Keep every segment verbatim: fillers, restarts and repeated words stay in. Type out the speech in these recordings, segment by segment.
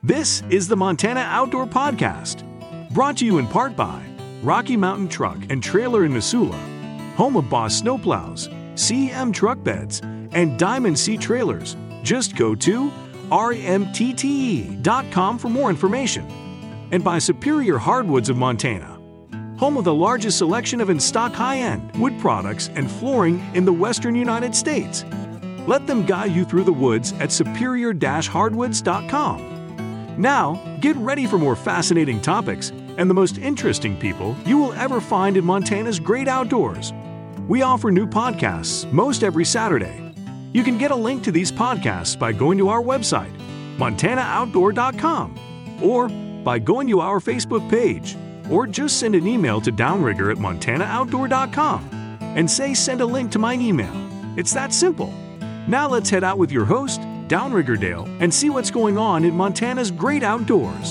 This is the Montana Outdoor Podcast, brought to you in part by Rocky Mountain Truck and Trailer in Missoula, home of Boss Snowplows, C E M Truck Beds, and Diamond Sea Trailers. Just go to R M T T E dot com for more information. And by Superior Hardwoods of Montana, home of the largest selection of in-stock high-end wood products and flooring in the western United States. Let them guide you through the woods at superior hardwoods dot com. Now, get ready for more fascinating topics and the most interesting people you will ever find in Montana's great outdoors. We offer new podcasts most every Saturday. You can get a link to these podcasts by going to our website, montana outdoor dot com, or by going to our Facebook page, or just send an email to downrigger at montana outdoor dot com and say send a link to my email. It's that simple. Now let's head out with your host, Downrigger Dale, and see what's going on in Montana's great outdoors.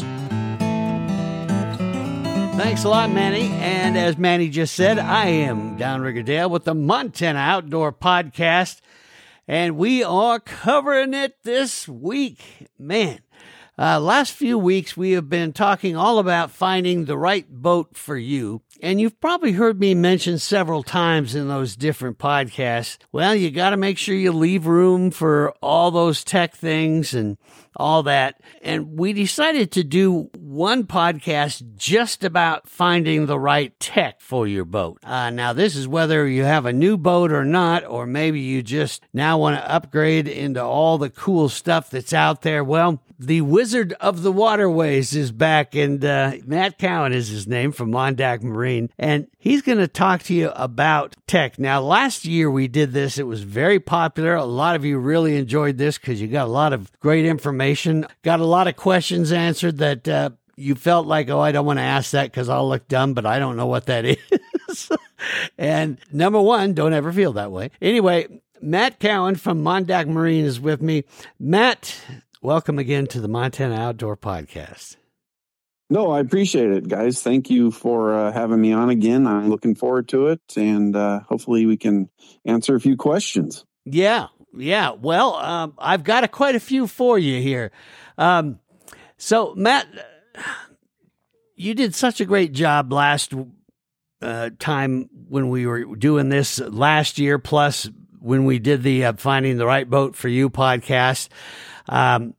Thanks a lot, Manny. And as Manny just said, I am Downrigger Dale with the Montana Outdoor Podcast, and we are covering it this week. Man, uh, last few weeks we have been talking all about finding the right boat for you. And you've probably heard me mention several times in those different podcasts, well, you got to make sure you leave room for all those tech things and all that. And we decided to do one podcast just about finding the right tech for your boat. Uh, now, this is whether you have a new boat or not, or maybe you just now want to upgrade into all the cool stuff that's out there. Well, the Wizard of the Waterways is back, and uh, Matt Cowan is his name, from Mondack Marine, and he's going to talk to you about tech. Now, last year we did this. It was very popular. A lot of you really enjoyed this because you got a lot of great information, got a lot of questions answered that uh, you felt like, oh, I don't want to ask that because I'll look dumb, but I don't know what that is. And number one, don't ever feel that way. Anyway, Matt Cowan from Mondack Marine is with me. Matt, welcome again to the Montana Outdoor Podcast. No, I appreciate it, guys. Thank you for uh, having me on again. I'm looking forward to it, and uh, hopefully we can answer a few questions. Yeah, yeah. Well, um, I've got a, quite a few for you here. Um, so, Matt, you did such a great job last uh, time when we were doing this last year, plus when we did the uh, Finding the Right Boat for You podcast. Um,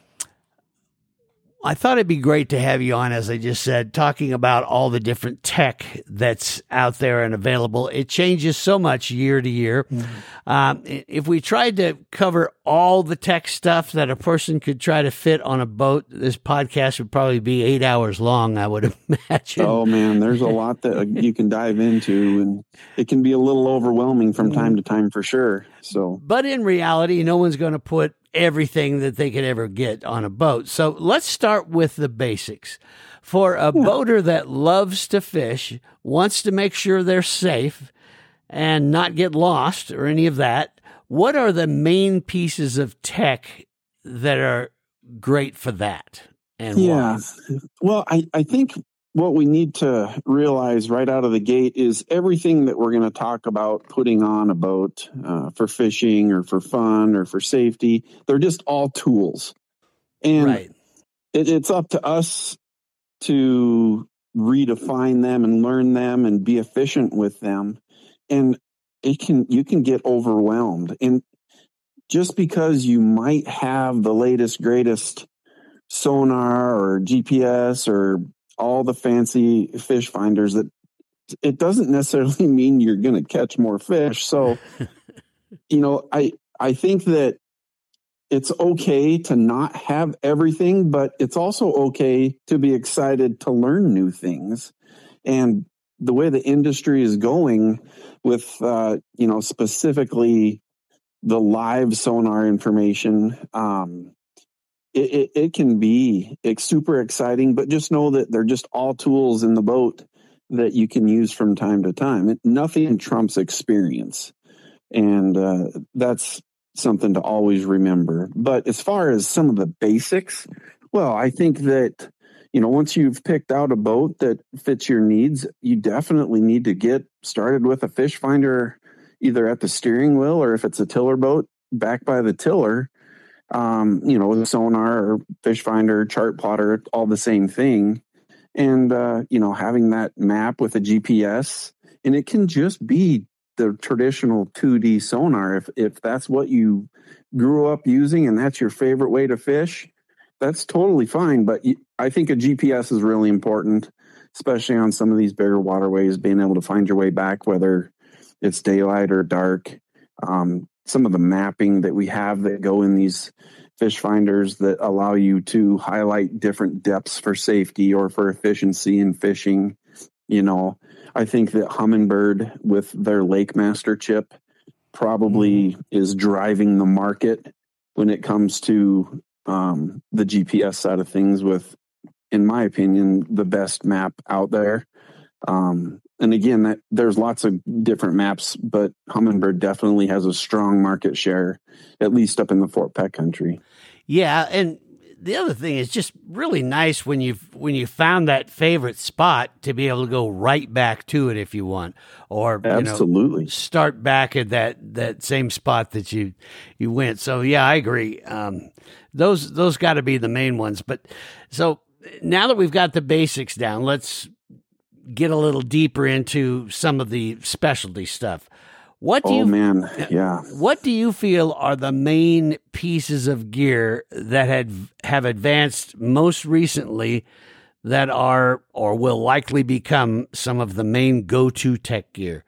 I thought it'd be great to have you on, as I just said, talking about all the different tech that's out there and available. It changes so much year to year. Mm-hmm. Um, if we tried to cover all the tech stuff that a person could try to fit on a boat, this podcast would probably be eight hours long, I would imagine. Oh, man, there's a lot that you can dive into, and it can be a little overwhelming from time to time for sure. So, but in reality, no one's going to put everything that they could ever get on a boat. So let's start with the basics. For a yeah. boater that loves to fish, wants to make sure they're safe and not get lost or any of that, what are the main pieces of tech that are great for that? And yeah. why? Well, I, I think what we need to realize right out of the gate is everything that we're going to talk about putting on a boat uh, for fishing or for fun or for safety, they're just all tools. And right. it, it's up to us to redefine them and learn them and be efficient with them. And it can, you can get overwhelmed. And just because you might have the latest, greatest sonar or G P S or all the fancy fish finders, that it doesn't necessarily mean you're going to catch more fish. So, you know, I, I think that it's okay to not have everything, but it's also okay to be excited to learn new things. And the way the industry is going with, uh, you know, specifically the live sonar information, um, It, it, it can be it's super exciting, but just know that they're just all tools in the boat that you can use from time to time. It, nothing trumps experience. And uh, that's something to always remember. But as far as some of the basics, well, I think that, you know, once you've picked out a boat that fits your needs, you definitely need to get started with a fish finder, either at the steering wheel or if it's a tiller boat, back by the tiller. Um, you know, the sonar or fish finder, chart plotter, all the same thing. And, uh, you know, having that map with a G P S, and it can just be the traditional two D sonar. If, if that's what you grew up using and that's your favorite way to fish, that's totally fine. But I think a G P S is really important, especially on some of these bigger waterways, being able to find your way back, whether it's daylight or dark. Um, some of the mapping that we have that go in these fish finders that allow you to highlight different depths for safety or for efficiency in fishing. You know, I think that Humminbird with their Lake Master chip probably mm. is driving the market when it comes to um, the G P S side of things with, in my opinion, the best map out there. Um, and again, that, there's lots of different maps, but Humminbird definitely has a strong market share, at least up in the Fort Peck country. Yeah, and the other thing is just really nice when you when you found that favorite spot to be able to go right back to it if you want, or absolutely you know, start back at that that same spot that you you went. So yeah, I agree. Um, those those got to be the main ones. But so now that we've got the basics down, let's get a little deeper into some of the specialty stuff. What do oh, you, man, yeah. What do you feel are the main pieces of gear that had have advanced most recently that are or will likely become some of the main go-to tech gear?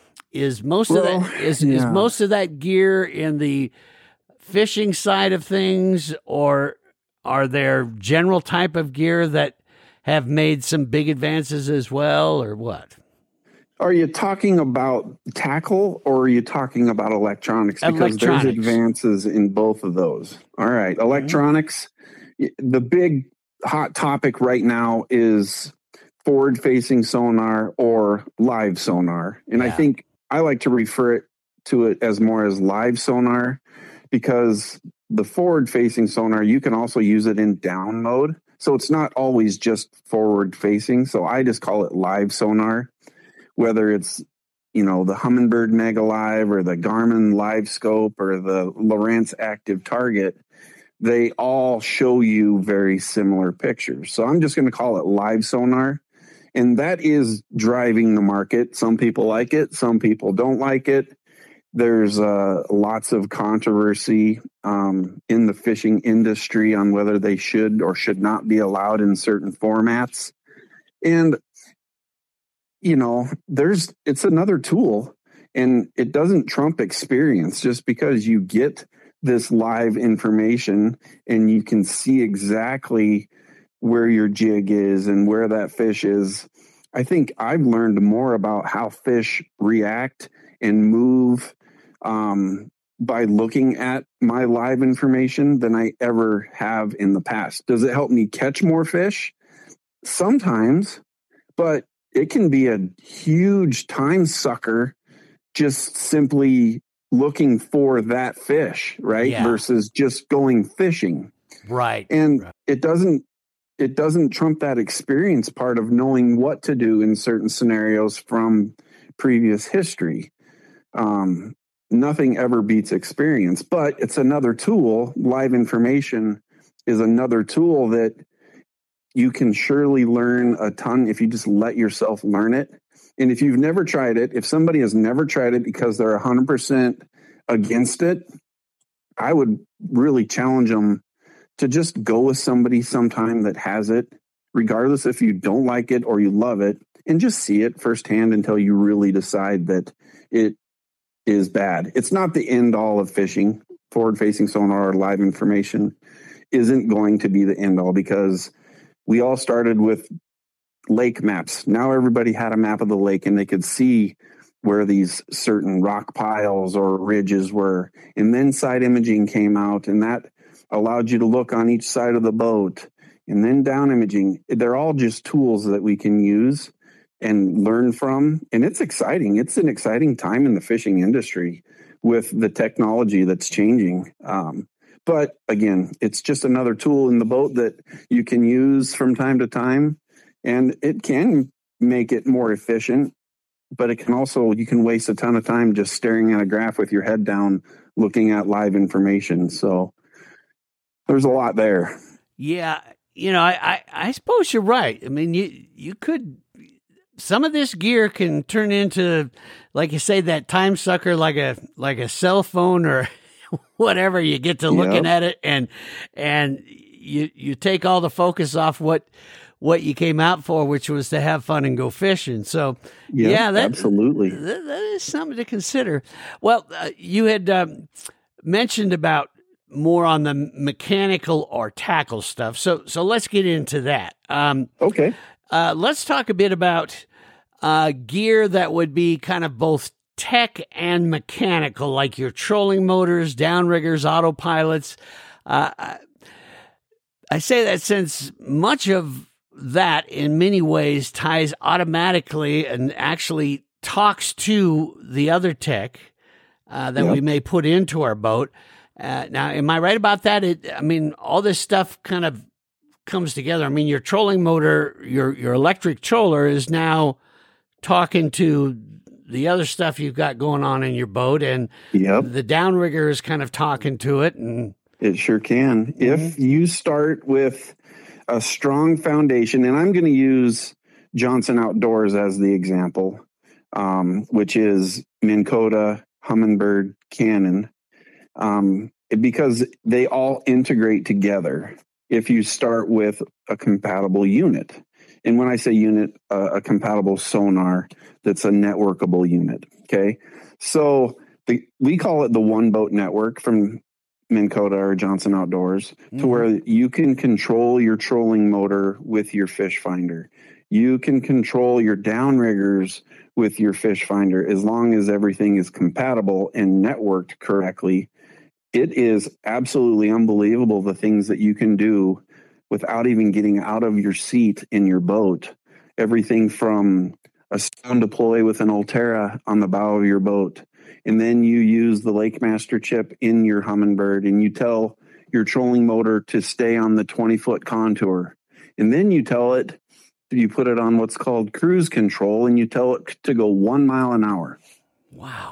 Is most well, of that is, yeah. is most of that gear in the fishing side of things, or are there general type of gear that have made some big advances as well, or what? Are you talking about tackle or are you talking about electronics? Because electronics. There's advances in both of those. All right. Electronics, mm-hmm. the big hot topic right now is forward-facing sonar or live sonar. And yeah. I think I like to refer it to it as more as live sonar, because the forward-facing sonar, you can also use it in down mode. So it's not always just forward facing. So I just call it live sonar, whether it's, you know, the Humminbird Mega Live or the Garmin Live Scope or the Lowrance Active Target. They all show you very similar pictures. So I'm just going to call it live sonar. And that is driving the market. Some people like it. Some people don't like it. There's uh, lots of controversy um, in the fishing industry on whether they should or should not be allowed in certain formats. And, you know, there's it's another tool, and it doesn't trump experience. Just because you get this live information and you can see exactly where your jig is and where that fish is. I think I've learned more about how fish react and move um, by looking at my live information than I ever have in the past. Does it help me catch more fish? Sometimes, but it can be a huge time sucker just simply looking for that fish, right? Yeah. Versus just going fishing. Right. And right. it doesn't it doesn't trump that experience part of knowing what to do in certain scenarios from previous history. Um, nothing ever beats experience, but it's another tool. Live information is another tool that you can surely learn a ton if you just let yourself learn it. And if you've never tried it, if somebody has never tried it because they're one hundred percent against it, I would really challenge them to just go with somebody sometime that has it, regardless if you don't like it or you love it, and just see it firsthand until you really decide that it is bad. It's not the end all of fishing. Forward-facing sonar or live information isn't going to be the end all, because we all started with lake maps. Now everybody had a map of the lake and they could see where these certain rock piles or ridges were. And then side imaging came out, and that allowed you to look on each side of the boat. And then down imaging. They're all just tools that we can use and learn from. And it's exciting. It's an exciting time in the fishing industry with the technology that's changing. Um, but again, it's just another tool in the boat that you can use from time to time. And it can make it more efficient, but it can also, you can waste a ton of time just staring at a graph with your head down, looking at live information. So there's a lot there. Yeah. You know, I, I, I suppose you're right. I mean, you, you could, some of this gear can turn into, like you say, that time sucker, like a, like a cell phone or whatever. You get to looking Yep. at it and, and you, you take all the focus off what, what you came out for, which was to have fun and go fishing. So, Yep, yeah, that, absolutely. That, that is something to consider. Well, uh, you had um, mentioned about more on the mechanical or tackle stuff. So, so let's get into that. Um, Okay. uh, let's talk a bit about uh, gear that would be kind of both tech and mechanical, like your trolling motors, downriggers, autopilots. Uh, I, I say that since much of that in many ways ties automatically and actually talks to the other tech uh, that Yep. we may put into our boat. Uh, now, am I right about that? It, I mean, all this stuff kind of comes together. I mean, your trolling motor, your your electric troller is now talking to the other stuff you've got going on in your boat, and Yep. the downrigger is kind of talking to it. And It sure can. If you start with a strong foundation, and I'm going to use Johnson Outdoors as the example, um, which is Minn Kota, Humminbird, Canon, um, because they all integrate together if you start with a compatible unit. And when I say unit, uh, a compatible sonar that's a networkable unit. Okay. So the, we call it the One Boat Network from Minn Kota or Johnson Outdoors, Mhm. to where you can control your trolling motor with your fish finder. You can control your downriggers with your fish finder as long as everything is compatible and networked correctly. It is absolutely unbelievable the things that you can do without even getting out of your seat in your boat. Everything from a stone deploy with an Ulterra on the bow of your boat, and then you use the Lake Master chip in your Humminbird, and you tell your trolling motor to stay on the twenty foot contour. And then you tell it, you put it on what's called cruise control, and you tell it to go one mile an hour. wow.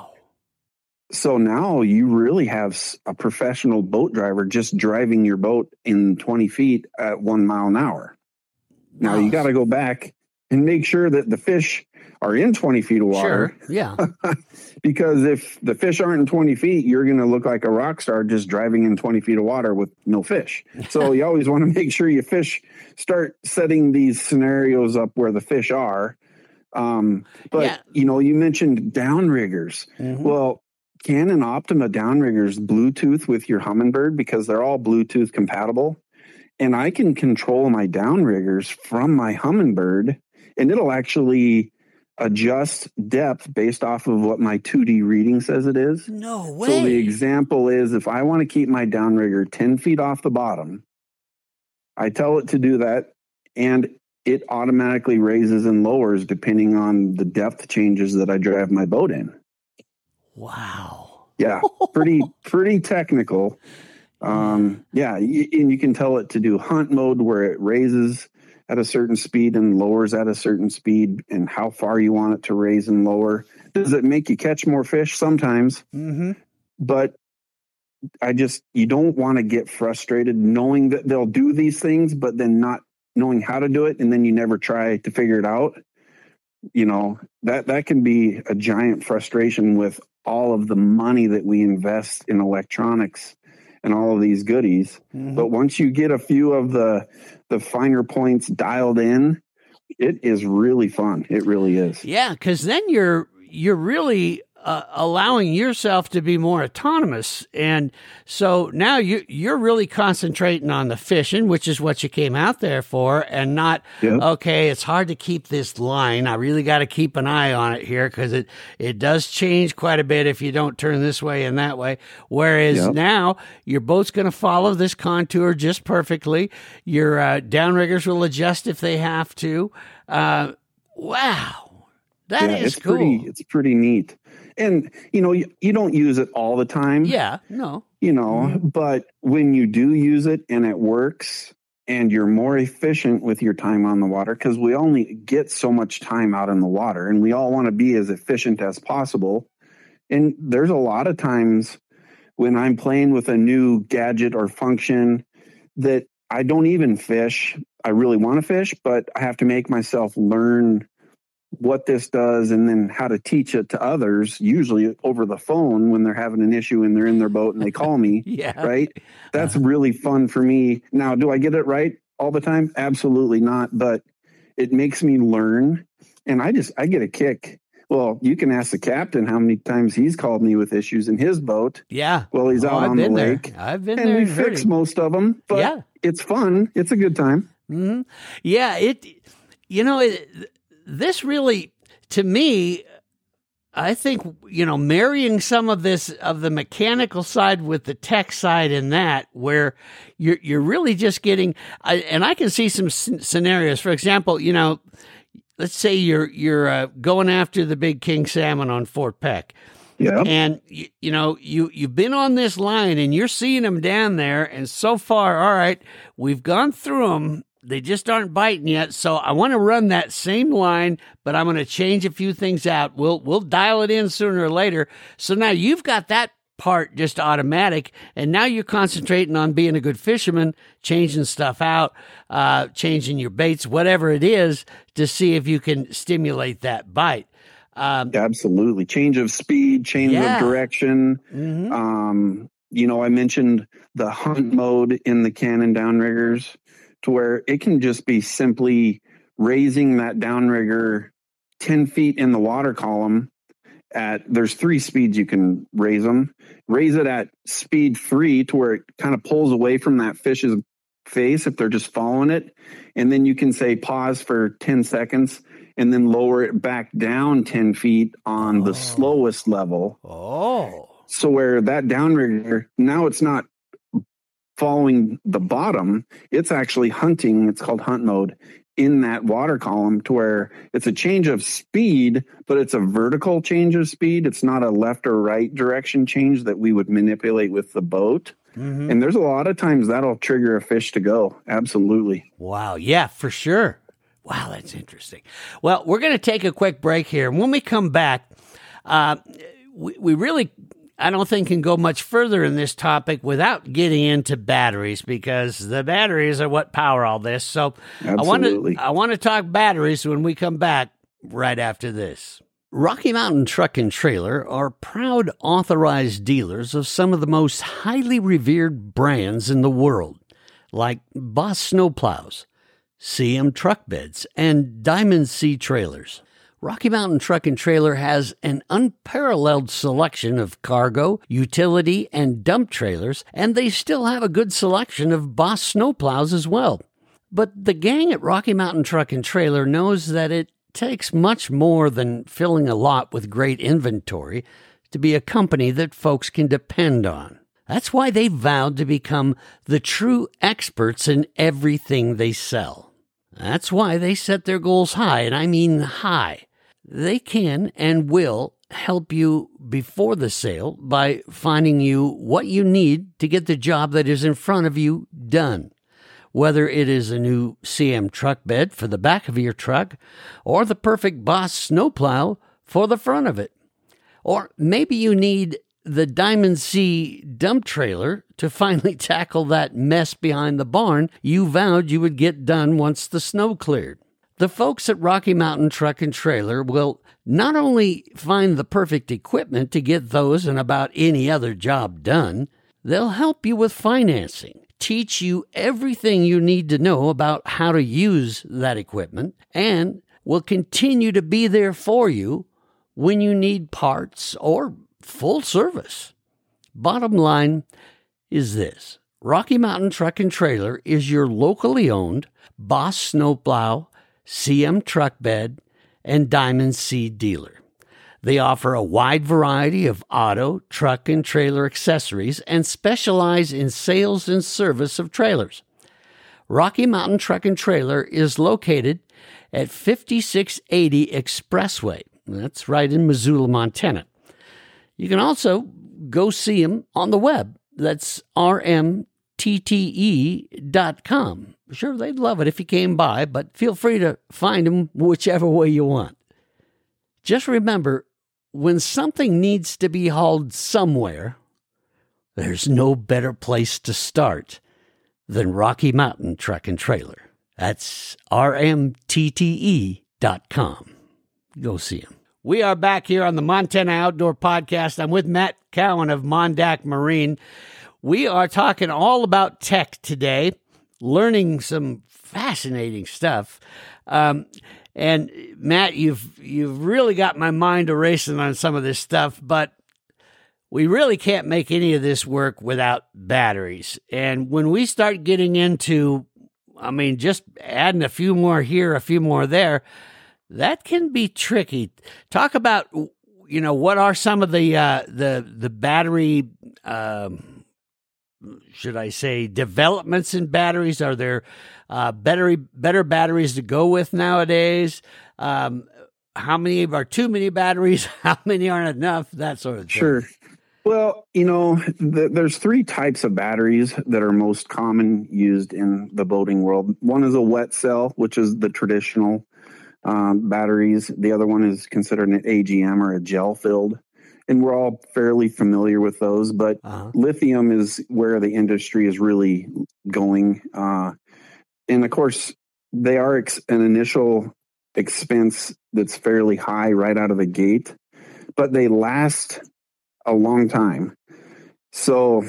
So now you really have a professional boat driver just driving your boat in twenty feet at one mile an hour. Now Wow. you got to go back and make sure that the fish are in twenty feet of water. Sure. Yeah. Because if the fish aren't in twenty feet, you're going to look like a rock star just driving in twenty feet of water with no fish. So you always want to make sure you fish, start setting these scenarios up where the fish are. Um, but, Yeah. you know, you mentioned downriggers. Mhm. Well, Canon Optima downriggers Bluetooth with your Humminbird because they're all Bluetooth compatible. And I can control my downriggers from my Humminbird, and it'll actually adjust depth based off of what my two D reading says it is. No way. So the example is, if I want to keep my downrigger ten feet off the bottom, I tell it to do that, and it automatically raises and lowers depending on the depth changes that I drive my boat in. Wow. Yeah, pretty pretty technical. Um, yeah, y- and you can tell it to do hunt mode where it raises at a certain speed and lowers at a certain speed, and how far you want it to raise and lower. Does it make you catch more fish? Sometimes. Mm-hmm. But I just, you don't want to get frustrated knowing that they'll do these things, but then not knowing how to do it, and then you never try to figure it out. You know, that that can be a giant frustration with all of the money that we invest in electronics and all of these goodies. Mm-hmm. But once you get a few of the the finer points dialed in, it is really fun. It really is. Yeah, because then you're you're really uh, allowing yourself to be more autonomous, and so now you you're really concentrating on the fishing, which is what you came out there for, and not Yep. okay. It's hard to keep this line. I really got to keep an eye on it here because it it does change quite a bit if you don't turn this way and that way. Whereas Yep. now your boat's going to follow this contour just perfectly. Your uh, downriggers will adjust if they have to. Uh, wow, that yeah, is it's cool. pretty it's pretty neat. And you know, you, you don't use it all the time. Yeah, no. You know, Mhm. but when you do use it and it works, and you're more efficient with your time on the water, because we only get so much time out in the water, and we all want to be as efficient as possible. And there's a lot of times when I'm playing with a new gadget or function that I don't even fish. I really want to fish, but I have to make myself learn what this does and then how to teach it to others, usually over the phone when they're having an issue and they're in their boat and they call me. Yeah. Right. That's uh-huh. really fun for me. Now, do I get it right all the time? Absolutely not. But it makes me learn. And I just, I get a kick. Well, you can ask the captain how many times he's called me with issues in his boat. Yeah. Well, he's oh, out I've on the been lake. There. I've been and there. we and fix hurting. most of them, but yeah. it's fun. It's a good time. Mm-hmm. Yeah. It, you know, it, this really, to me, I think, you know, marrying some of this of the mechanical side with the tech side in that, where you're you're really just getting, I, and I can see some c- scenarios. For example, you know, let's say you're you're uh, going after the big king salmon on Fort Peck. Yeah. And, you, you know, you, you've been on this line and you're seeing them down there. And so far, all right, we've gone through them. They just aren't biting yet. So I want to run that same line, but I'm going to change a few things out. We'll we'll dial it in sooner or later. So now you've got that part just automatic, and now you're concentrating on being a good fisherman, changing stuff out, uh, changing your baits, whatever it is, to see if you can stimulate that bite. Um, Absolutely. Change of speed, change yeah. of direction. Mm-hmm. Um, you know, I mentioned the hunt mode in the Cannon downriggers, to where it can just be simply raising that downrigger ten feet in the water column at, there's three speeds you can raise them. Raise it at speed three to where it kind of pulls away from that fish's face if they're just following it. And then you can say pause for ten seconds and then lower it back down ten feet on oh. the slowest level. Oh. So where that downrigger, now it's not following the bottom, it's actually hunting. It's called hunt mode in that water column, to where it's a change of speed, but it's a vertical change of speed. It's not a left or right direction change that we would manipulate with the boat. Mm-hmm. And there's a lot of times that'll trigger a fish to go. Absolutely. Wow. Yeah, for sure. Wow, that's interesting. Well, we're going to take a quick break here. And when we come back, uh, we, we really, I don't think, can go much further in this topic without getting into batteries, because the batteries are what power all this. So Absolutely. I want to I want to talk batteries when we come back right after this. Rocky Mountain Truck and Trailer are proud authorized dealers of some of the most highly revered brands in the world, like Boss Snowplows, C M Truck Beds, and Diamond C Trailers. Rocky Mountain Truck and Trailer has an unparalleled selection of cargo, utility, and dump trailers, and they still have a good selection of Boss snowplows as well. But the gang at Rocky Mountain Truck and Trailer knows that it takes much more than filling a lot with great inventory to be a company that folks can depend on. That's why they vowed to become the true experts in everything they sell. That's why they set their goals high, and I mean high. They can and will help you before the sale by finding you what you need to get the job that is in front of you done. Whether it is a new C M truck bed for the back of your truck, or the perfect Boss snowplow for the front of it. Or maybe you need the Diamond C dump trailer to finally tackle that mess behind the barn you vowed you would get done once the snow cleared. The folks at Rocky Mountain Truck and Trailer will not only find the perfect equipment to get those and about any other job done, they'll help you with financing, teach you everything you need to know about how to use that equipment, and will continue to be there for you when you need parts or full service. Bottom line is this: Rocky Mountain Truck and Trailer is your locally owned Boss snowplow, C M truck bed, and Diamond C dealer. They offer a wide variety of auto, truck, and trailer accessories and specialize in sales and service of trailers. Rocky Mountain Truck and Trailer is located at fifty-six eighty Expressway. That's right in Missoula, Montana. You can also go see them on the web. That's R M T T E dot com. Sure, they'd love it if you came by, but feel free to find them whichever way you want. Just remember, when something needs to be hauled somewhere, there's no better place to start than Rocky Mountain Truck and Trailer. That's R M T T E dot com. Go see them. We are back here on the Montana Outdoor Podcast. I'm with Matt Cowan of Mondak Marine. We are talking all about tech today, learning some fascinating stuff. Um, and Matt, you've you've really got my mind racing on some of this stuff, but we really can't make any of this work without batteries. And when we start getting into, I mean, just adding a few more here, a few more there, that can be tricky. Talk about, you know, what are some of the uh, the the battery, um, should I say, developments in batteries? Are there uh, better better batteries to go with nowadays? Um, how many are too many batteries? How many aren't enough? That sort of thing. Sure. Well, you know, th- there's three types of batteries that are most common used in the boating world. One is a wet cell, which is the traditional um, batteries. The other one is considered an A G M or a gel filled. And we're all fairly familiar with those, but uh-huh. lithium is where the industry is really going. Uh, and of course, they are ex- an initial expense that's fairly high right out of the gate, but they last a long time. So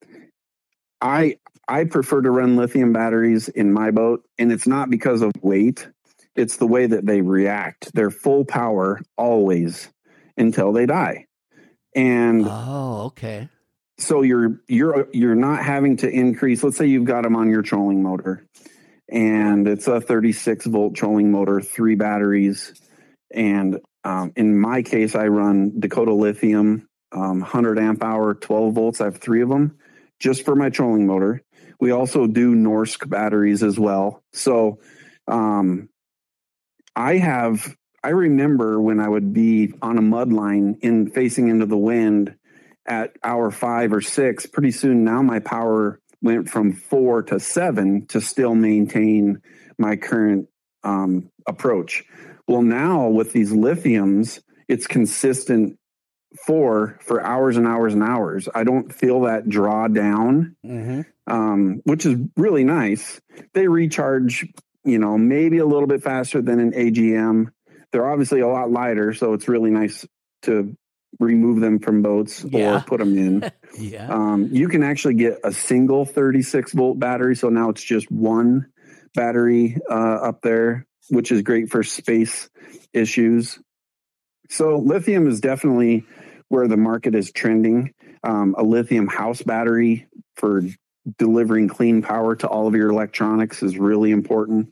I I prefer to run lithium batteries in my boat, and it's not because of weight. It's the way that they react. They're full power always until they die. And oh, okay. So you're you're you're not having to increase. Let's say you've got them on your trolling motor, and it's a thirty-six volt trolling motor, three batteries, and um, in my case, I run Dakota Lithium. Um, one hundred amp hour, twelve volts. I have three of them just for my trolling motor. We also do Norsk batteries as well. So um, I have, I remember when I would be on a mud line in facing into the wind at hour five or six, pretty soon now my power went from four to seven to still maintain my current um, approach. Well, now with these lithiums, it's consistent four for hours and hours and hours. I don't feel that draw down, mm-hmm. um, which is really nice. They recharge, you know, maybe a little bit faster than an A G M. They're obviously a lot lighter, so it's really nice to remove them from boats yeah. or put them in. yeah. Um, you can actually get a single thirty-six volt battery, so now it's just one battery uh, up there, which is great for space issues. So lithium is definitely where the market is trending. Um, a lithium house battery for delivering clean power to all of your electronics is really important.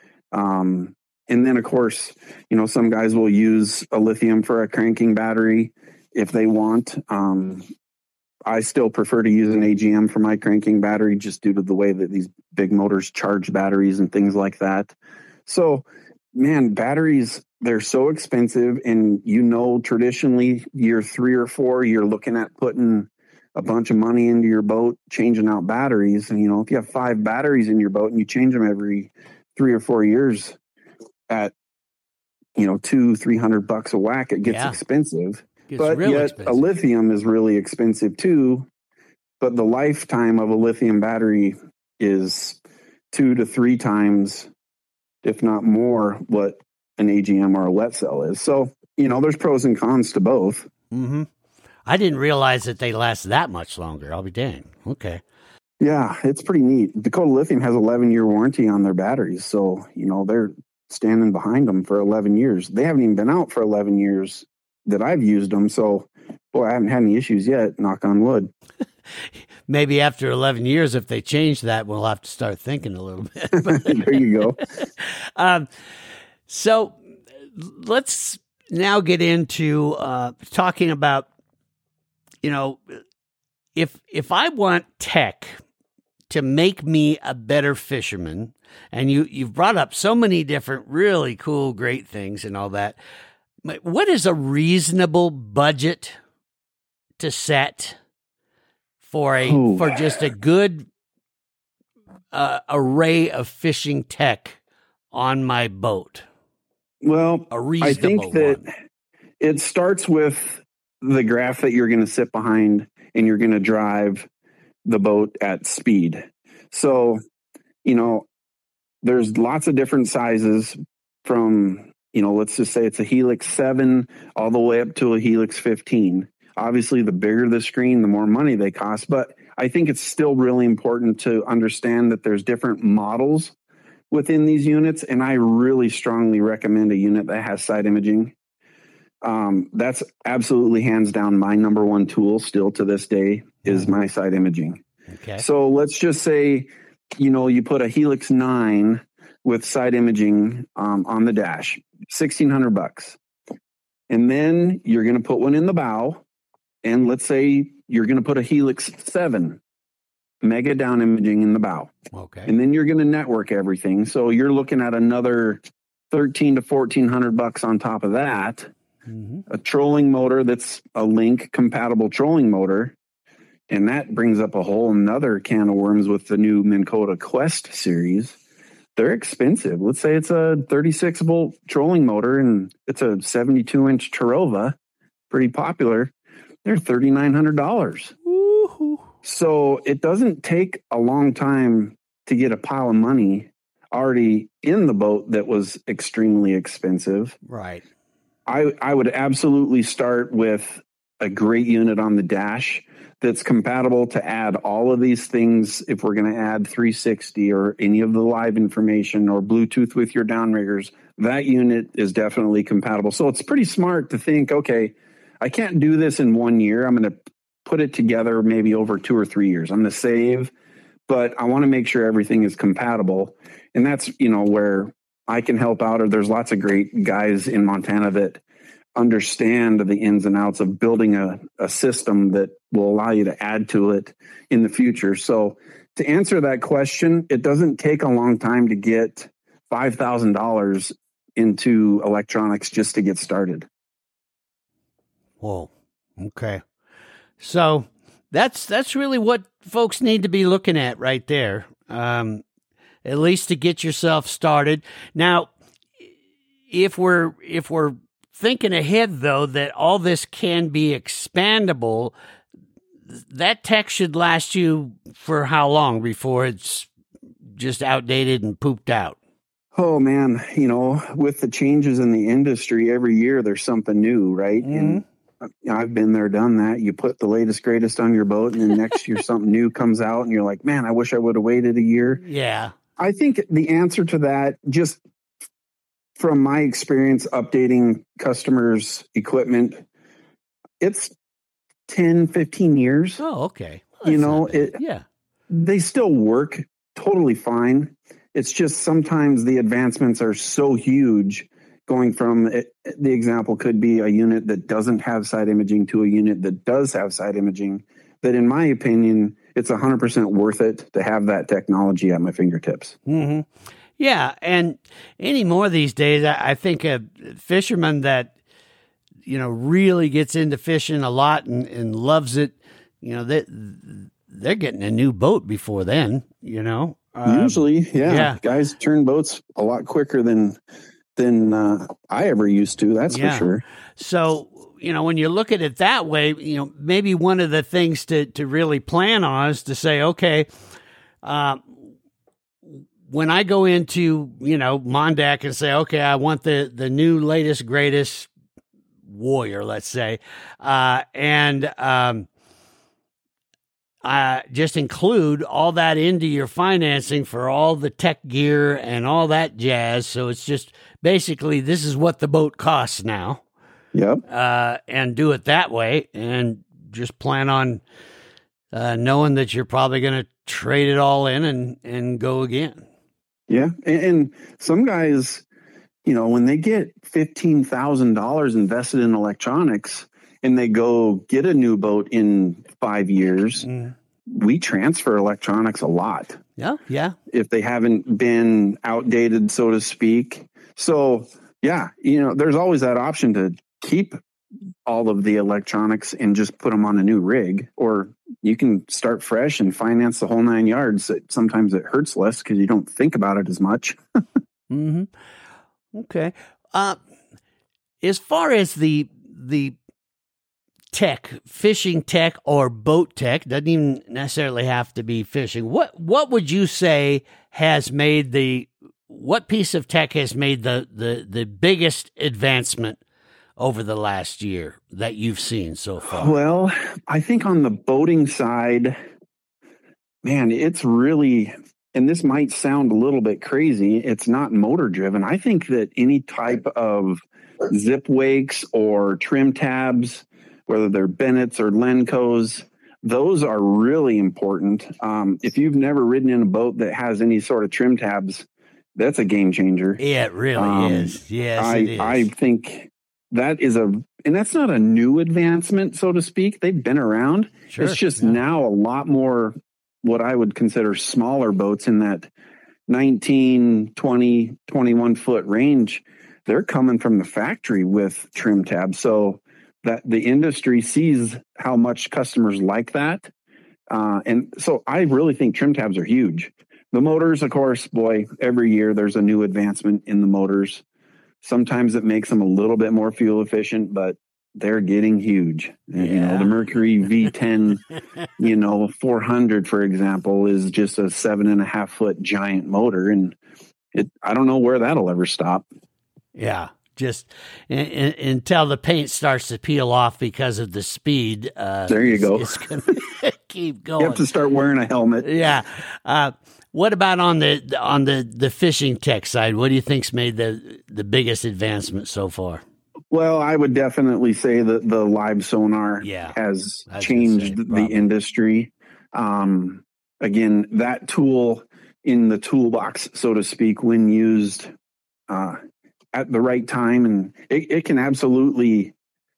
Um, and then, of course, you know, some guys will use a lithium for a cranking battery if they want. Um, I still prefer to use an A G M for my cranking battery just due to the way that these big motors charge batteries and things like that. So, man, batteries, they're so expensive, and you know, traditionally year three or four, you're looking at putting a bunch of money into your boat, changing out batteries. And, you know, if you have five batteries in your boat and you change them every three or four years at, you know, two, three hundred bucks a whack, it gets yeah. expensive. It's but yet expensive. A lithium is really expensive too. But the lifetime of a lithium battery is two to three times, if not more, what an A G M or a wet cell is. So, you know, there's pros and cons to both. Mm-hmm. I didn't realize that they last that much longer. I'll be dang. Okay. Yeah, it's pretty neat. Dakota Lithium has eleven year warranty on their batteries. So, you know, they're standing behind them for eleven years. They haven't even been out for eleven years that I've used them. So, boy, I haven't had any issues yet, knock on wood. Maybe after eleven years, if they change that, we'll have to start thinking a little bit. There you go. um, so let's now get into uh, talking about, you know, if if I want tech to make me a better fisherman, and you, you've brought up so many different really cool, great things and all that, what is a reasonable budget to set for a Ooh. for just a good uh, array of fishing tech on my boat? Well, a reasonable I think that one. It starts with the graph that you're going to sit behind, and you're going to drive the boat at speed. So, you know, there's lots of different sizes from, you know, let's just say it's a Helix seven all the way up to a Helix fifteen. Obviously, the bigger the screen, the more money they cost. But I think it's still really important to understand that there's different models within these units. And I really strongly recommend a unit that has side imaging. Um, that's absolutely hands down my number one tool still to this day is my side imaging. Okay. So let's just say, you know, you put a Helix nine with side imaging um, on the dash, sixteen hundred bucks. And then you're going to put one in the bow. And let's say you're going to put a Helix seven mega down imaging in the bow. Okay. And then you're going to network everything. So you're looking at another thirteen to fourteen hundred bucks on top of that. Mm-hmm. A trolling motor that's a Link compatible trolling motor. And that brings up a whole nother can of worms with the new Minn Kota Quest series. They're expensive. Let's say it's a thirty-six volt trolling motor and it's a seventy-two inch Tarova, pretty popular. They're thirty-nine hundred dollars. Woo-hoo. So it doesn't take a long time to get a pile of money already in the boat that was extremely expensive. Right. I, I would absolutely start with a great unit on the dash that's compatible to add all of these things. If we're going to add three sixty or any of the live information or Bluetooth with your downriggers, that unit is definitely compatible. So it's pretty smart to think, okay, I can't do this in one year. I'm going to put it together maybe over two or three years. I'm going to save, but I want to make sure everything is compatible. And that's, you know, where I can help out, or there's lots of great guys in Montana that understand the ins and outs of building a, a system that will allow you to add to it in the future. So to answer that question, it doesn't take a long time to get five thousand dollars into electronics just to get started. Whoa. Okay. So that's, that's really what folks need to be looking at right there. Um, at least to get yourself started. Now, if we're, if we're thinking ahead though, that all this can be expandable, that tech should last you for how long before it's just outdated and pooped out? Oh man, you know, with the changes in the industry every year, there's something new, right? Mm-hmm. And I've been there, done that. You put the latest, greatest on your boat, and then next year something new comes out, and you're like, man, I wish I would have waited a year. Yeah. I think the answer to that, just from my experience updating customers' equipment, it's ten, fifteen years. Oh, okay. Well, you know, it, yeah. They still work totally fine. It's just sometimes the advancements are so huge. Going from it, the example could be a unit that doesn't have side imaging to a unit that does have side imaging, that in my opinion, it's one hundred percent worth it to have that technology at my fingertips. Mm-hmm. Yeah, and anymore these days, I, I think a fisherman that, you know, really gets into fishing a lot and, and loves it, you know, they, they're getting a new boat before then, you know. Um, Usually, yeah. yeah. Guys turn boats a lot quicker than than uh, I ever used to, that's yeah. for sure. So, you know, when you look at it that way, you know, maybe one of the things to, to really plan on is to say, okay, uh, when I go into, you know, Mondak and say, okay, I want the, the new, latest, greatest Warrior, let's say, uh, and um, uh, just include all that into your financing for all the tech gear and all that jazz. So it's just basically, this is what the boat costs now. Yep. Uh, and do it that way, and just plan on uh, knowing that you're probably going to trade it all in and, and go again. Yeah. And, and some guys, you know, when they get fifteen thousand dollars invested in electronics and they go get a new boat in five years, mm. we transfer electronics a lot. Yeah. Yeah. If they haven't been outdated, so to speak. So, yeah, you know, there's always that option to keep all of the electronics and just put them on a new rig, or you can start fresh and finance the whole nine yards. Sometimes it hurts less because you don't think about it as much. mm-hmm. Okay. Uh, as far as the, the tech, fishing tech or boat tech, doesn't even necessarily have to be fishing. What what would you say has made the what piece of tech has made the the, the biggest advancement over the last year that you've seen so far? Well, I think on the boating side, man, it's really, and this might sound a little bit crazy, it's not motor driven. I think that any type of zip wakes or trim tabs, whether they're Bennett's or Lenco's, those are really important. Um, if you've never ridden in a boat that has any sort of trim tabs, that's a game changer. Yeah, it really um, is. Yes, I, it is. I think that is a, and that's not a new advancement, so to speak. They've been around. Sure, it's just yeah. now a lot more what I would consider smaller boats in that nineteen, twenty, twenty-one foot range. They're coming from the factory with trim tabs. So that the industry sees how much customers like that. Uh, and so I really think trim tabs are huge. The motors, of course, boy, every year there's a new advancement in the motors. Sometimes it makes them a little bit more fuel efficient, but they're getting huge. Yeah. You know, the Mercury V ten, you know, four hundred, for example, is just a seven and a half foot giant motor. And it, I don't know where that'll ever stop. Yeah. Just in, in, until the paint starts to peel off because of the speed. Uh, there you go. It's, it's going to keep going. You have to start wearing a helmet. Yeah. Uh, what about on the on the, the fishing tech side? What do you think's made the the biggest advancement so far? Well, I would definitely say that the live sonar yeah, has changed say, the industry. Um, again, that tool in the toolbox, so to speak, when used uh, at the right time, and it, it can absolutely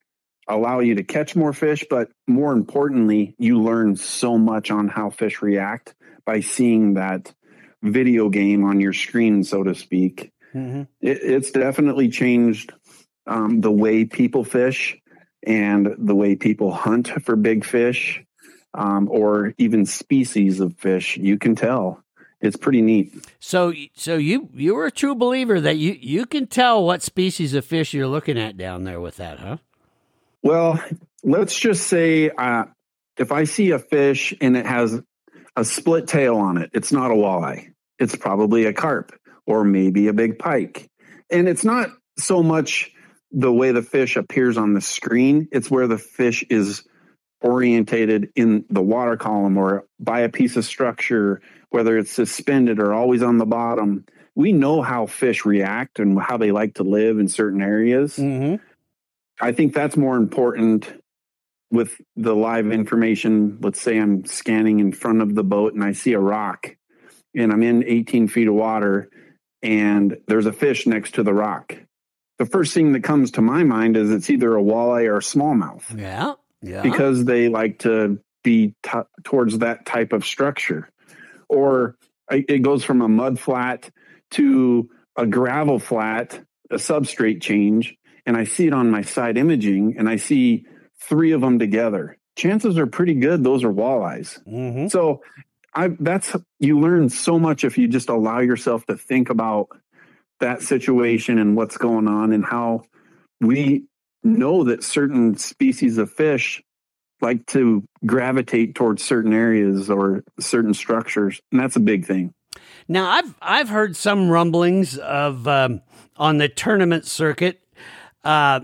allow you to catch more fish, but more importantly, you learn so much on how fish react by seeing that video game on your screen, so to speak. Mm-hmm. It, it's definitely changed um, the way people fish and the way people hunt for big fish, um, or even species of fish. You can tell. It's pretty neat. So, so you you were a true believer that you, you can tell what species of fish you're looking at down there with that, huh? Well, let's just say uh, if I see a fish and it has a split tail on it, it's not a walleye. It's probably a carp or maybe a big pike. And it's not so much the way the fish appears on the screen. It's where the fish is orientated in the water column or by a piece of structure, whether it's suspended or always on the bottom. We know how fish react and how they like to live in certain areas. Mm-hmm. I think that's more important with the live information. Let's say I'm scanning in front of the boat and I see a rock and I'm in eighteen feet of water and there's a fish next to the rock. The first thing that comes to my mind is it's either a walleye or a smallmouth. Yeah. Yeah. Because they like to be t- towards that type of structure. Or it goes from a mud flat to a gravel flat, a substrate change, and I see it on my side imaging, and I see three of them together. Chances are pretty good those are walleyes. Mm-hmm. So I that's you learn so much if you just allow yourself to think about that situation and what's going on and how we know that certain species of fish like to gravitate towards certain areas or certain structures, and that's a big thing. Now, I've I've heard some rumblings of um, on the tournament circuit uh,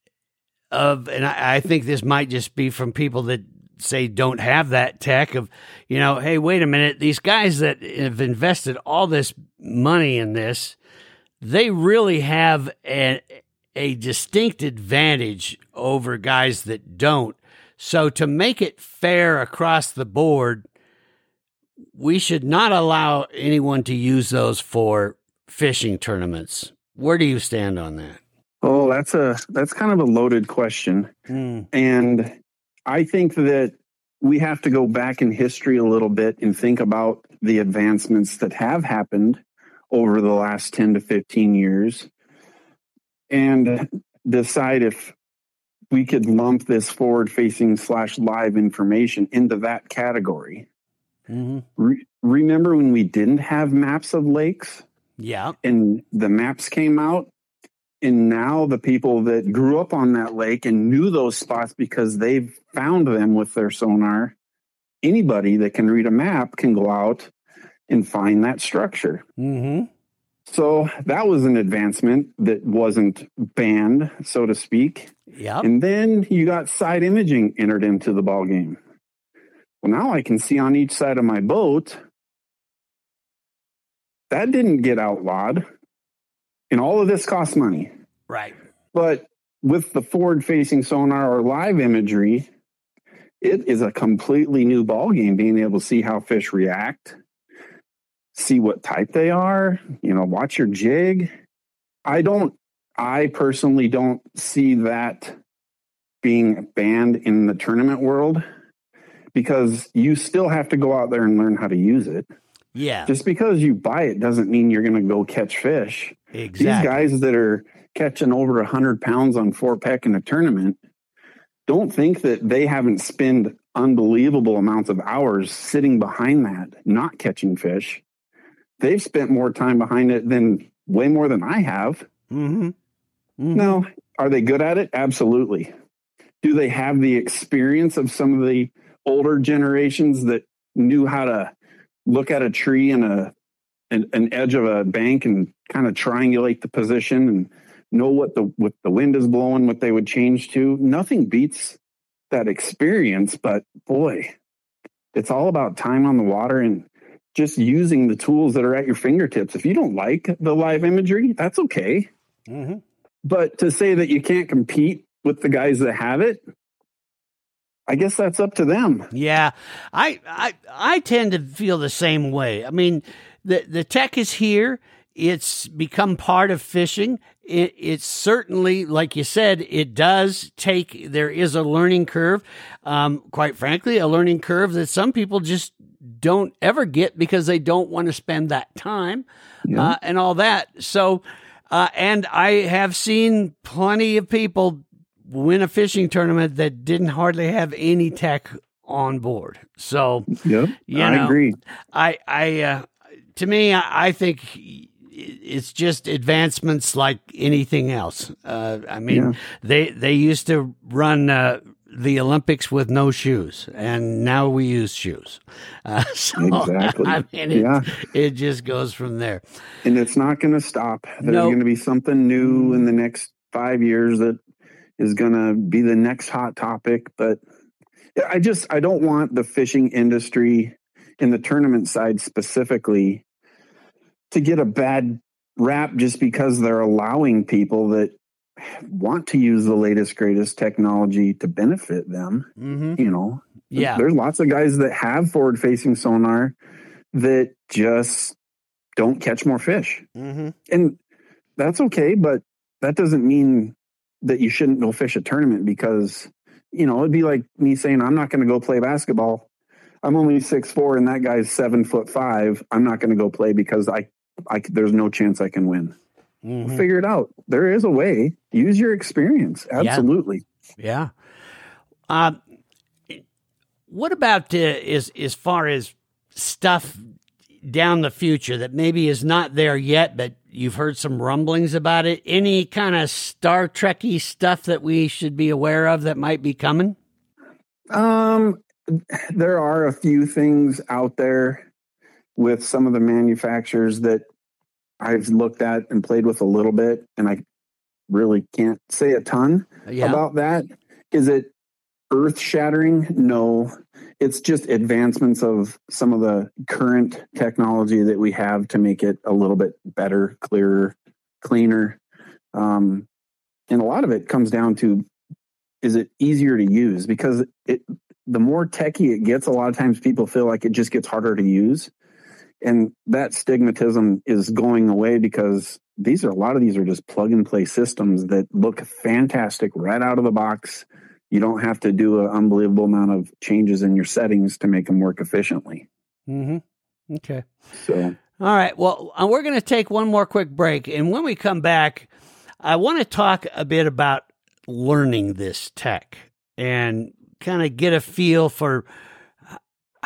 of, and I, I think this might just be from people that say don't have that tech of, you know, hey, wait a minute, these guys that have invested all this money in this, they really have a, a distinct advantage over guys that don't. So to make it fair across the board, we should not allow anyone to use those for fishing tournaments. Where do you stand on that? Oh, that's a that's kind of a loaded question. Mm. And I think that we have to go back in history a little bit and think about the advancements that have happened over the last ten to fifteen years and decide if we could lump this forward-facing slash live information into that category. Mm-hmm. Re- remember when we didn't have maps of lakes? Yeah. And the maps came out? And now the people that grew up on that lake and knew those spots because they've found them with their sonar, anybody that can read a map can go out and find that structure. Mm-hmm. So that was an advancement that wasn't banned, so to speak. Yep. And then you got side imaging entered into the ballgame. Well, now I can see on each side of my boat. That didn't get outlawed. And all of this costs money. Right. But with the forward-facing sonar or live imagery, it is a completely new ballgame, being able to see how fish react, see what type they are, you know, watch your jig. I don't, I personally don't see that being banned in the tournament world, because you still have to go out there and learn how to use it. Yeah. Just because you buy it doesn't mean you're going to go catch fish. Exactly. These guys that are catching over one hundred pounds on four peck in a tournament, don't think that they haven't spent unbelievable amounts of hours sitting behind that, not catching fish. They've spent more time behind it than way more than I have. Mm-hmm. Mm-hmm. Now, are they good at it? Absolutely. Do they have the experience of some of the older generations that knew how to look at a tree and a an, an edge of a bank and kind of triangulate the position and know what the what the wind is blowing, what they would change to? Nothing beats that experience, but boy, it's all about time on the water and just using the tools that are at your fingertips. If you don't like the live imagery, that's okay. Mm-hmm. But to say that you can't compete with the guys that have it, I guess that's up to them. Yeah, I, I I tend to feel the same way. I mean, the the tech is here. It's become part of fishing. It, it's certainly, like you said, it does take, there is a learning curve. Um, quite frankly, a learning curve that some people just don't ever get because they don't want to spend that time Yeah. uh, and all that. So, uh, and I have seen plenty of people win a fishing tournament that didn't hardly have any tech on board. So, Yep, you I know, agree. I, I, uh, to me, I, I think it's just advancements like anything else. Uh, I mean, Yeah. they they used to run uh, the Olympics with no shoes, and now we use shoes. Uh, so, Exactly. I mean, it, Yeah. it just goes from there. And it's not going to stop. There's No. going to be something new in the next five years that is going to be the next hot topic. But I just, I don't want the fishing industry in the tournament side specifically to get a bad rap just because they're allowing people that want to use the latest, greatest technology to benefit them. Mm-hmm. You know, Yeah. there's lots of guys that have forward facing sonar that just don't catch more fish. Mm-hmm. And that's okay, but that doesn't mean that you shouldn't go fish a tournament, because, you know, it'd be like me saying, I'm not going to go play basketball. I'm only six four and that guy's seven foot five. I'm not going to go play because I, I, there's no chance I can win. Mm-hmm. Figure it out. There is a way. Use your experience. Absolutely. Yeah. Um, what about uh, as as far as stuff down the future that maybe is not there yet, but you've heard some rumblings about it? Any kind of Star Trek-y stuff that we should be aware of that might be coming? Um, there are a few things out there with some of the manufacturers that I've looked at and played with a little bit, and I really can't say a ton Yeah. about that. Is it earth shattering? No, it's just advancements of some of the current technology that we have to make it a little bit better, clearer, cleaner. Um, and a lot of it comes down to, is it easier to use? Because it, the more techie it gets, a lot of times people feel like it just gets harder to use. And that stigmatism is going away, because these are, a lot of these are just plug and play systems that look fantastic right out of the box. You don't have to do an unbelievable amount of changes in your settings to make them work efficiently. Mm-hmm. Okay. So, All right. Well, uh, we're going to take one more quick break. And when we come back, I want to talk a bit about learning this tech and kind of get a feel for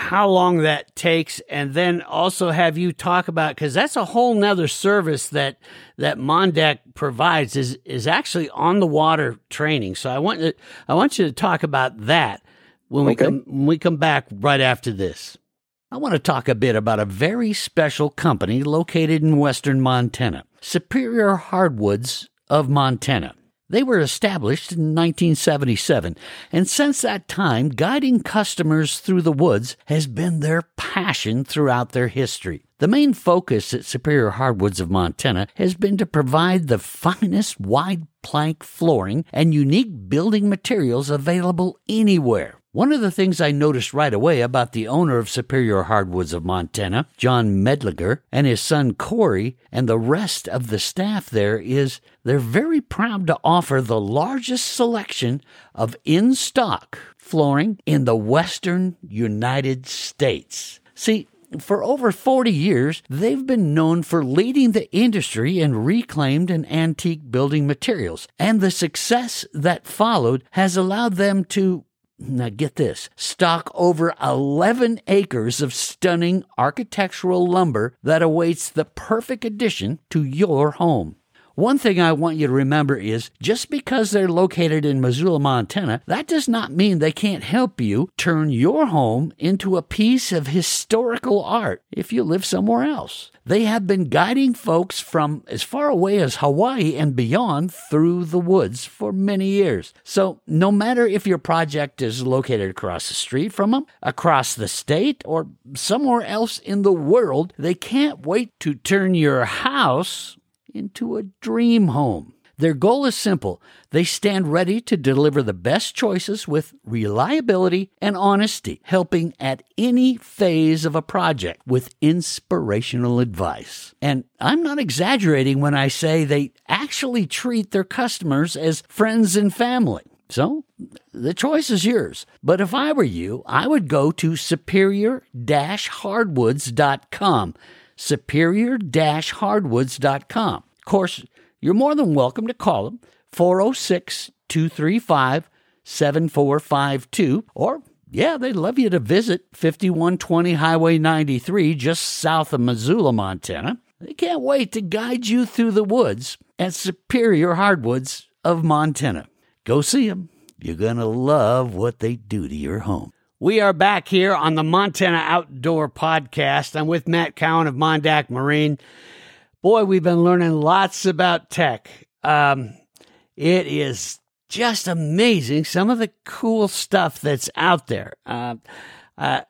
how long that takes, and then also have you talk about, because that's a whole nother service that that Mondeck provides, is is actually on the water training. So I want to, I want you to talk about that when we Okay. come when we come back right after this. I want to talk a bit about a very special company located in western Montana, Superior Hardwoods of Montana. They were established in nineteen seventy-seven, and since that time, guiding customers through the woods has been their passion throughout their history. The main focus at Superior Hardwoods of Montana has been to provide the finest wide plank flooring and unique building materials available anywhere. One of the things I noticed right away about the owner of Superior Hardwoods of Montana, John Medliger, and his son Corey, and the rest of the staff there is they're very proud to offer the largest selection of in-stock flooring in the western United States. See, for over forty years, they've been known for leading the industry in reclaimed and antique building materials, and the success that followed has allowed them to, now get this, stock over eleven acres of stunning architectural lumber that awaits the perfect addition to your home. One thing I want you to remember is, just because they're located in Missoula, Montana, that does not mean they can't help you turn your home into a piece of historical art if you live somewhere else. They have been guiding folks from as far away as Hawaii and beyond through the woods for many years. So no matter if your project is located across the street from them, across the state, or somewhere else in the world, they can't wait to turn your house into a dream home. Their goal is simple. They stand ready to deliver the best choices with reliability and honesty, helping at any phase of a project with inspirational advice. And I'm not exaggerating when I say they actually treat their customers as friends and family. So the choice is yours. But if I were you, I would go to superior dash hardwoods dot com. superior dash hardwoods dot com. Of course, you're more than welcome to call them, four oh six, two three five, seven four five two, or, yeah, they'd love you to visit fifty-one twenty Highway ninety-three, just south of Missoula, Montana. They can't wait to guide you through the woods at Superior Hardwoods of Montana. Go see them. You're going to love what they do to your home. We are back here on the Montana Outdoor Podcast. I'm with Matt Cowan of Mondeck Marine. Boy, we've been learning lots about tech. Um, it is just amazing, some of the cool stuff that's out there. Uh, uh,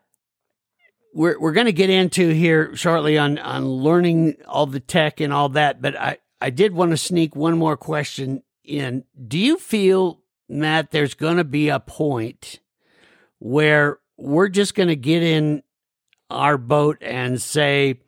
we're we're going to get into here shortly on, on learning all the tech and all that, but I, I did want to sneak one more question in. Do you feel, Matt, there's going to be a point where we're just going to get in our boat and say,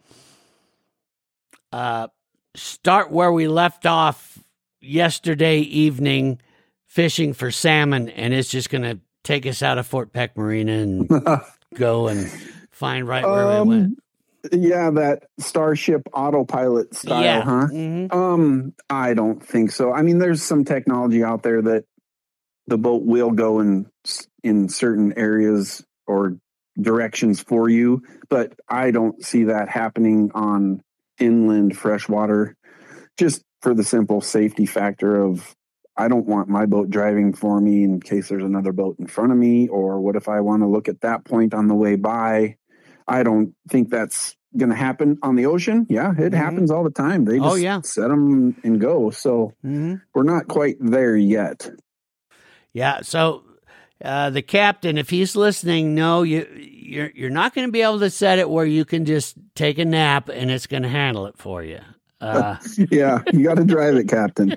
uh, start where we left off yesterday evening fishing for salmon, and it's just going to take us out of Fort Peck Marina and go and find right where um, we went? Yeah, that Starship autopilot style, Yeah. huh? Mm-hmm. Um, I don't think so. I mean, there's some technology out there that the boat will go in in certain areas or directions for you, but I don't see that happening on inland freshwater, just for the simple safety factor of I don't want my boat driving for me in case there's another boat in front of me, or what if I want to look at that point on the way by? I don't think that's going to happen on the ocean. Yeah, it mm-hmm. happens all the time. They just oh, yeah. set them and go. So mm-hmm. we're not quite there yet. Yeah. So uh, the captain, if he's listening, no, you you're you're not going to be able to set it where you can just take a nap and it's going to handle it for you. Uh, yeah, you got to drive it, Captain.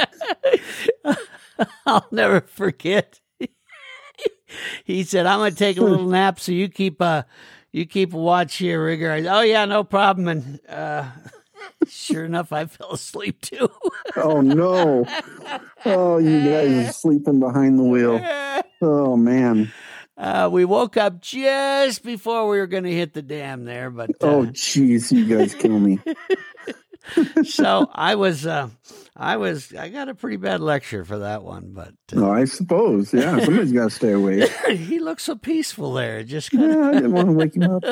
I'll never forget. He said, "I'm going to take a little nap, so you keep uh you keep a watch here, Rigger." I said, "Oh yeah, no problem." And uh, sure enough, I fell asleep too. Oh no! Oh, you guys are sleeping behind the wheel. Oh man! Uh, we woke up just before we were going to hit the dam there, but uh, oh geez, you guys kill me. So I was, uh, I was, I got a pretty bad lecture for that one, but uh, No, I suppose. Yeah, somebody's got to stay awake. he looked so peaceful there. Just Yeah, kinda... I didn't want to wake him up.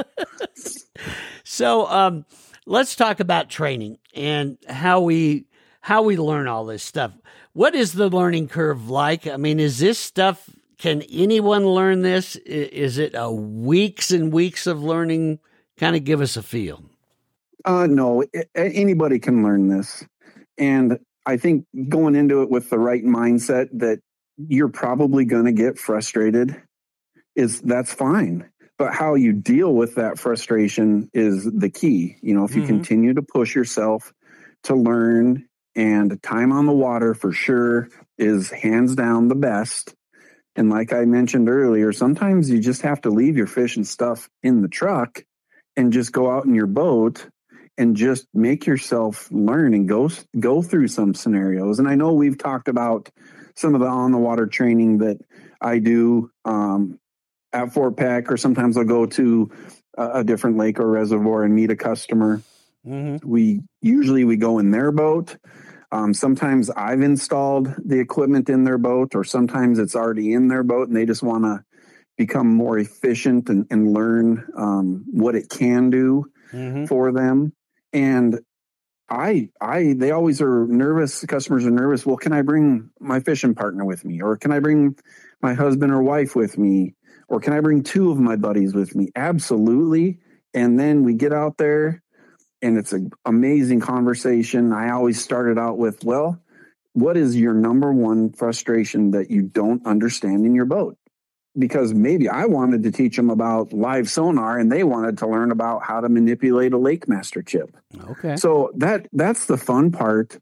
So um, let's talk about training and how we how we learn all this stuff. What is the learning curve like? I mean, is this stuff? Can anyone learn this? Is it a weeks and weeks of learning? Kind of give us a feel. Uh, no, anybody can learn this. And I think going into it with the right mindset that you're probably going to get frustrated is that's fine. But how you deal with that frustration is the key. You know, if you mm-hmm. continue to push yourself to learn, and time on the water for sure is hands down the best. And like I mentioned earlier, sometimes you just have to leave your fish and stuff in the truck and just go out in your boat and just make yourself learn and go, go through some scenarios. And I know we've talked about some of the on the water training that I do um, at Fort Peck, or sometimes I'll go to a, a different lake or reservoir and meet a customer. Mm-hmm. We usually we go in their boat. Um, sometimes I've installed the equipment in their boat, or sometimes it's already in their boat and they just want to become more efficient and, and learn um, what it can do mm-hmm. for them. And I, I, they always are nervous. Customers are nervous. Well, can I bring my fishing partner with me? Or can I bring my husband or wife with me? Or can I bring two of my buddies with me? Absolutely. And then we get out there and it's an amazing conversation. I always started out with, well, what is your number one frustration that you don't understand in your boat? Because maybe I wanted to teach them about live sonar and they wanted to learn about how to manipulate a Lake Master chip. Okay. So that that's the fun part.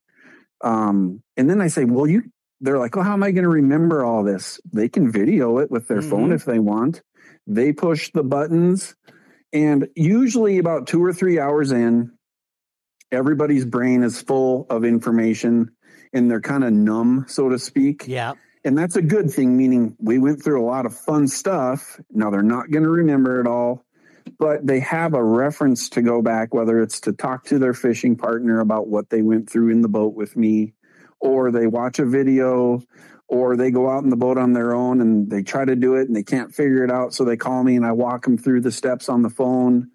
Um, and then I say, well, you, they're like, oh, how am I going to remember all this? They can video it with their mm-hmm. phone if they want. They push the buttons. And usually about two or three hours in, everybody's brain is full of information and they're kind of numb, so to speak. Yeah. And that's a good thing, meaning we went through a lot of fun stuff. Now they're not going to remember it all, but they have a reference to go back, whether it's to talk to their fishing partner about what they went through in the boat with me, or they watch a video, or they go out in the boat on their own and they try to do it and they can't figure it out. So they call me and I walk them through the steps on the phone.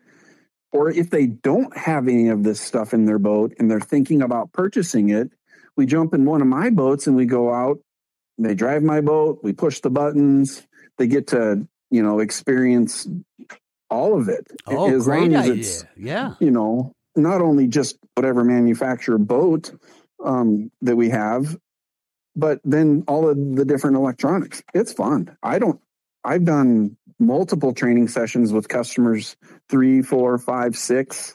Or if they don't have any of this stuff in their boat and they're thinking about purchasing it, we jump in one of my boats and we go out. They drive my boat. We push the buttons. They get to, you know, experience all of it. Oh, as great long as idea. It's, yeah. You know, not only just whatever manufacturer boat um, that we have, but then all of the different electronics. It's fun. I don't, I've done multiple training sessions with customers three, four, five, six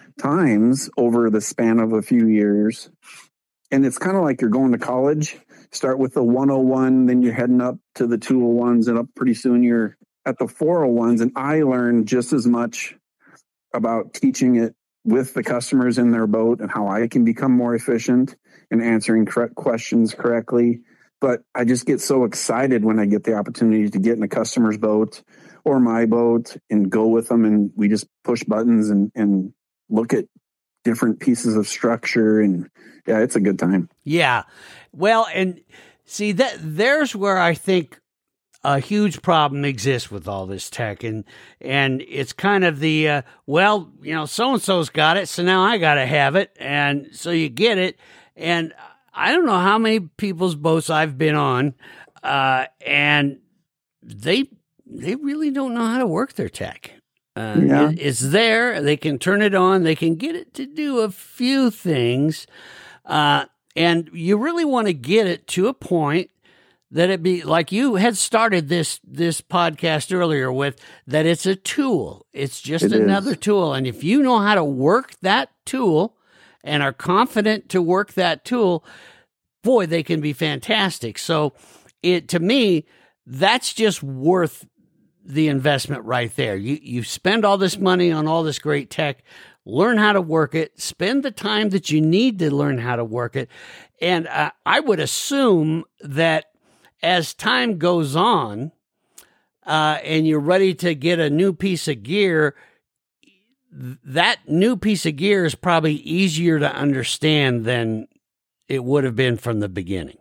times over the span of a few years. And it's kind of like you're going to college. Start with the one oh one, then you're heading up to the two oh ones, and up pretty soon you're at the four oh ones. And I learned just as much about teaching it with the customers in their boat and how I can become more efficient and answering correct questions correctly. But I just get so excited when I get the opportunity to get in a customer's boat or my boat and go with them. And we just push buttons and, and look at different pieces of structure. And yeah, it's a good time. Yeah. Well, and see that there's where I think a huge problem exists with all this tech. And, and it's kind of the, uh, well, you know, so-and-so's got it, so now I got to have it. And so you get it. And I don't know how many people's boats I've been on, uh, and they they really don't know how to work their tech. Uh, yeah. it, it's there. They can turn it on. They can get it to do a few things. Uh, and you really want to get it to a point that it be like you had started this this podcast earlier with, that it's a tool. It's just it another is. tool. And if you know how to work that tool and are confident to work that tool, boy, they can be fantastic. So it, to me, that's just worth the investment right there. You, you spend all this money on all this great tech, learn how to work it, spend the time that you need to learn how to work it. And uh, I would assume that as time goes on, uh, and you're ready to get a new piece of gear, th- that new piece of gear is probably easier to understand than it would have been from the beginning.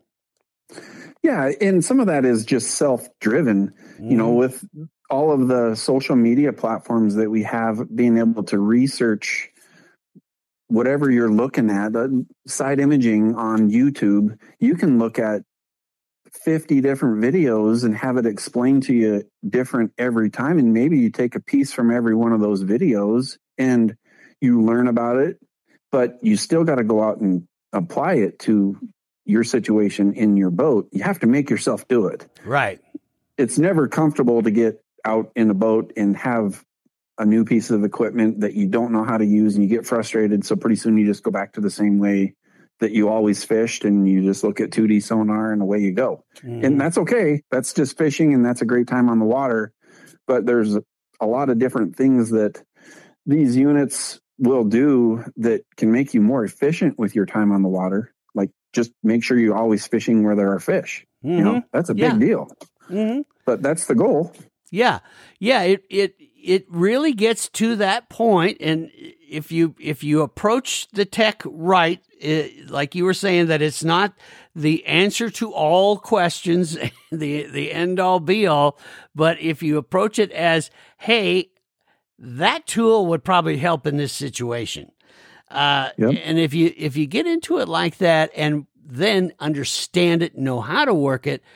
Yeah, and some of that is just self-driven, mm-hmm. you know, with all of the social media platforms that we have, being able to research whatever you're looking at. Uh, side imaging on YouTube, you can look at fifty different videos and have it explained to you different every time. And maybe you take a piece from every one of those videos and you learn about it, but you still got to go out and apply it to your situation in your boat. You have to make yourself do it. Right. It's never comfortable to get out in a boat and have a new piece of equipment that you don't know how to use and you get frustrated. So pretty soon you just go back to the same way that you always fished and you just look at two D sonar and away you go. Mm. And that's okay. That's just fishing and that's a great time on the water. But there's a lot of different things that these units will do that can make you more efficient with your time on the water. Like just make sure you're always fishing where there are fish. Mm-hmm. You know, that's a big yeah. deal. Mm-hmm. But that's the goal. Yeah. Yeah. It, it, it really gets to that point. And if you, if you approach the tech right, it, like you were saying, that it's not the answer to all questions, the, the end all be all, but if you approach it as, hey, that tool would probably help in this situation. Uh, yep. And if you, if you get into it like that and then understand it, know how to work it,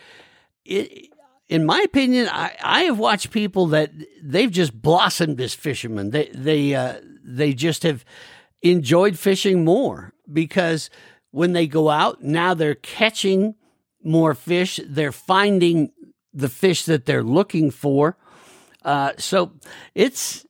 it, in my opinion, I, I have watched people that they've just blossomed as fishermen. They, they, uh, they just have enjoyed fishing more because when they go out, now they're catching more fish. They're finding the fish that they're looking for. Uh, so it's,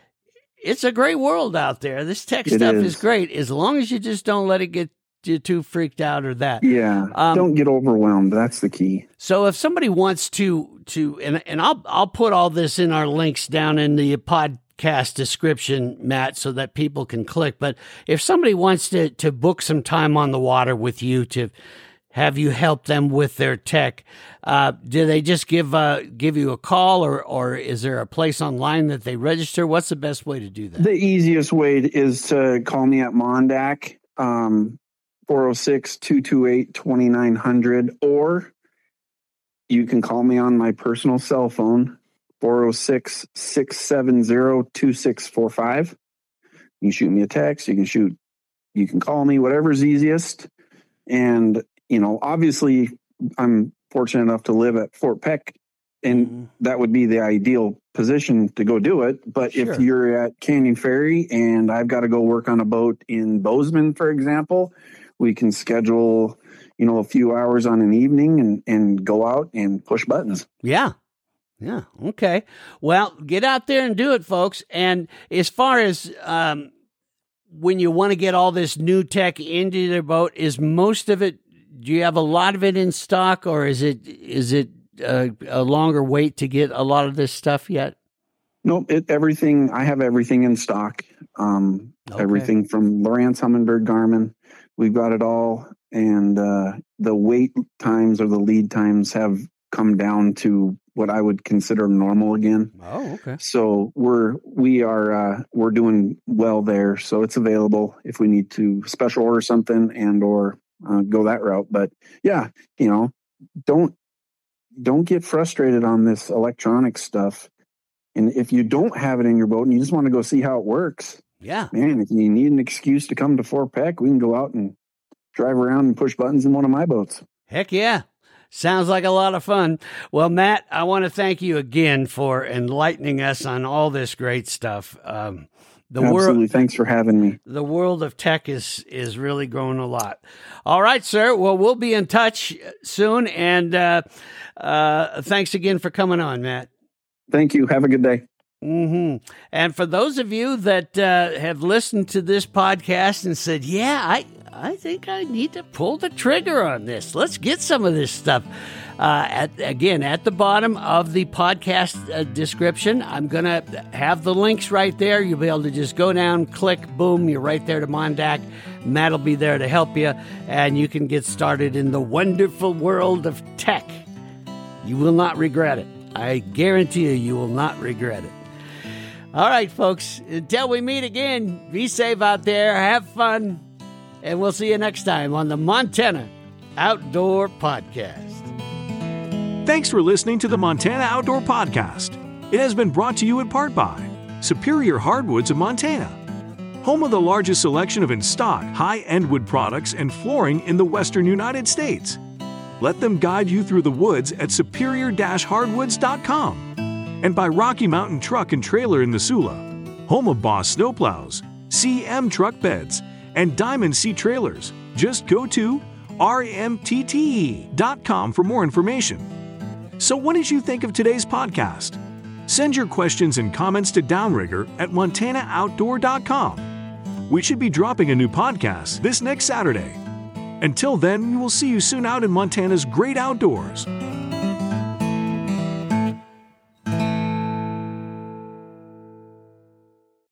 it's a great world out there. This tech it stuff is. is great as long as you just don't let it get you too freaked out or that. Yeah. Um, don't get overwhelmed. That's the key. So if somebody wants to, to, and, and I'll, I'll put all this in our links down in the podcast description, Matt, so that people can click. But if somebody wants to, to book some time on the water with you to have you help them with their tech, uh, do they just give, uh, give you a call or, or is there a place online that they register? What's the best way to do that? The easiest way is to call me at Mondac. Um, four oh six, two two eight, two nine hundred, or you can call me on my personal cell phone, four oh six, six seven zero, two six four five. You can shoot me a text, you can shoot, you can call me, whatever's easiest. And, you know, obviously I'm fortunate enough to live at Fort Peck, and mm-hmm. that would be the ideal position to go do it. But sure. if you're at Canyon Ferry and I've got to go work on a boat in Bozeman, for example, we can schedule, you know, a few hours on an evening and, and go out and push buttons. Yeah. Yeah. Okay. Well, get out there and do it, folks. And as far as um, when you want to get all this new tech into your boat, is most of it, do you have a lot of it in stock, or is it is it a, a longer wait to get a lot of this stuff yet? Nope. It, everything, I have everything in stock. Um, okay. Everything from Lowrance Humminbird Garmin. We've got it all, and uh, the wait times or the lead times have come down to what I would consider normal again. Oh, okay. So we're we are uh, we're doing well there. So it's available if we need to special order something and or uh, go that route. But yeah, you know, don't don't get frustrated on this electronic stuff. And if you don't have it in your boat and you just want to go see how it works. Yeah, man, if you need an excuse to come to Fort Peck, we can go out and drive around and push buttons in one of my boats. Heck yeah. Sounds like a lot of fun. Well, Matt, I want to thank you again for enlightening us on all this great stuff. Um, the Absolutely. World, Thanks for having me. The world of tech is, is really growing a lot. All right, sir. Well, we'll be in touch soon. And uh, uh, thanks again for coming on, Matt. Thank you. Have a good day. Mm-hmm. And for those of you that uh, have listened to this podcast and said, yeah, I, I think I need to pull the trigger on this. Let's get some of this stuff. Uh, at, again, at the bottom of the podcast uh, description, I'm going to have the links right there. You'll be able to just go down, click, boom, you're right there to Mondac. Matt will be there to help you, and you can get started in the wonderful world of tech. You will not regret it. I guarantee you, you will not regret it. All right, folks, until we meet again, be safe out there, have fun, and we'll see you next time on the Montana Outdoor Podcast. Thanks for listening to the Montana Outdoor Podcast. It has been brought to you in part by Superior Hardwoods of Montana, home of the largest selection of in-stock high-end wood products and flooring in the western United States. Let them guide you through the woods at superior dash hardwoods dot com. And by Rocky Mountain Truck and Trailer in Missoula, home of Boss Snowplows, C M Truck Beds, and Diamond Sea Trailers. Just go to R M T T E dot com for more information. So what did you think of today's podcast? Send your questions and comments to Downrigger at montana outdoor dot com. We should be dropping a new podcast this next Saturday. Until then, we will see you soon out in Montana's great outdoors.